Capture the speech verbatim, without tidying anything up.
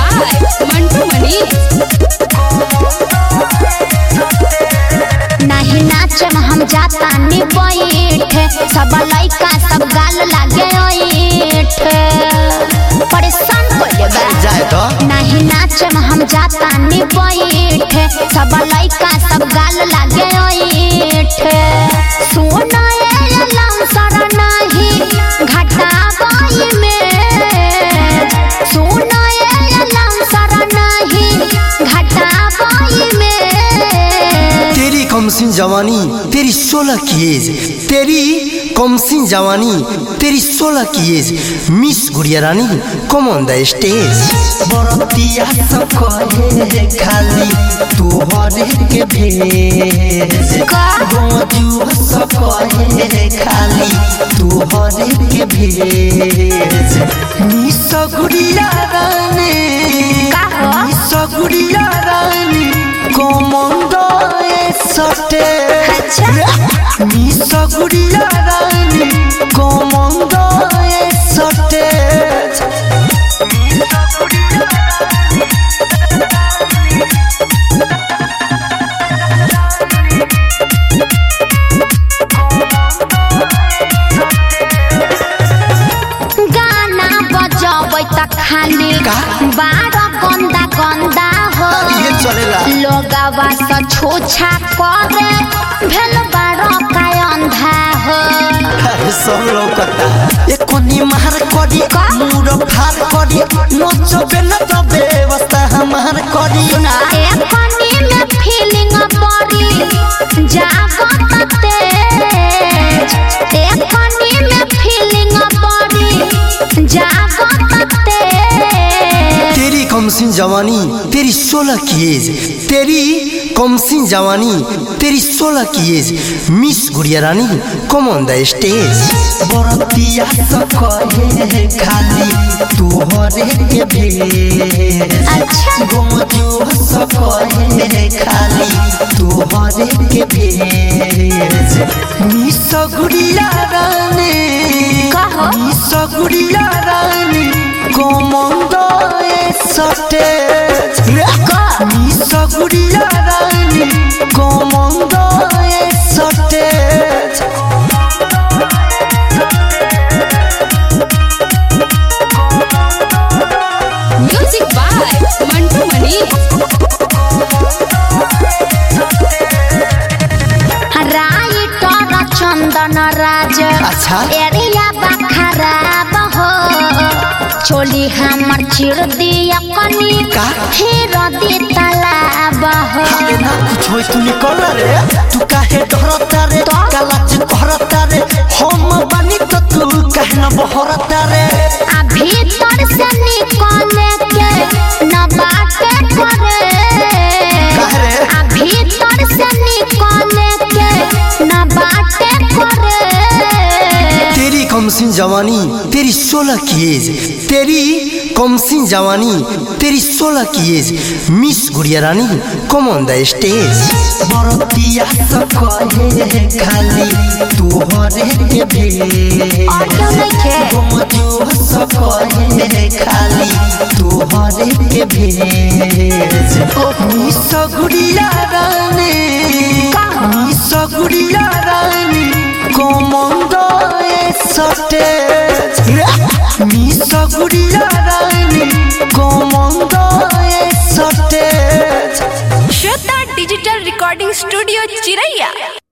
By Mantu मनी। नहीं नाचम हम जाता नी बैठे, सब लइका सब गाल लागे ओइठे, परेशान कइले बा जाए तो नहीं नाचम हम जाता नी बैठे, सब लइका सब गाल लागे ओइठे। सुना ये लमसर नहीं घटाबाई में, सुना ये लमसर नहीं घटाबाई में। तेरी कमसिन जवानी तेरी सोलह की एज, तेरी कमसिन जवानी तेरी सोलह की age, miss Gudiya Rani come on the stage. बरतिया सब कहे खाली तू हरे के भेज, गोजू सब कहे खाली तू हरे के भेज। Miss Gudiya Rani miss Gudiya Rani come on the stage miss Gudiya Rani come on the सटे। गाना बजाबै त खाली बारा गंदा गंदा हो, ये चलेला लोगवा से छूछा करे भेल बारा का अंधा हो। सब लौकता एक कोनी मार करी मूड फार करी नचबे न त व्यवस्था हमार करी। एक कोनी में फीलिंग बड़ी जागत तेज, एक कोनी में फीलिंग बड़ी जागत तेज। तेरी कमसिन जवानी तेरी सोलह की एज, तेरी कमसिन जवानी तेरी सोलह की age, miss Gudiya Rani come on the stage. बरतिया सब कहे खाली तू हरे के भेज, गोजू सब कहे खाली तू हरे के भेज। Miss Gudiya Rani miss Gudiya Rani come on the stage, miss Gudiya Rani come on the stage. Music by Mantu Mani. Writer Chandan Raj अच्छा एरिया खराब हो, चोली हमर चिर दिया कनी फिर दी तालाब हो। ना कुछ होई तू निकल रे, तू काहे डरता रे कालाज करता रे, हम बानी तो तू काहे न बहरता रे। आ भीतर से निकले के न बाटे करे, आ भीतर से निकले के न बाटे करे। तेरी कमसिन जवानी तेरी सोलह की एज, तेरी कमसिन जवानी तेरी सोलह की age, miss Gudiya Rani come on the stage. बरतिया सब कहे खाली तू हरे के भेज, गोजू सब कहे खाली तू हरे के भेज। Miss Gudiya Rani miss Gudiya Rani come on the stage, miss Gudiya Rani come on the stage. Shweta digital recording studio चिरैया।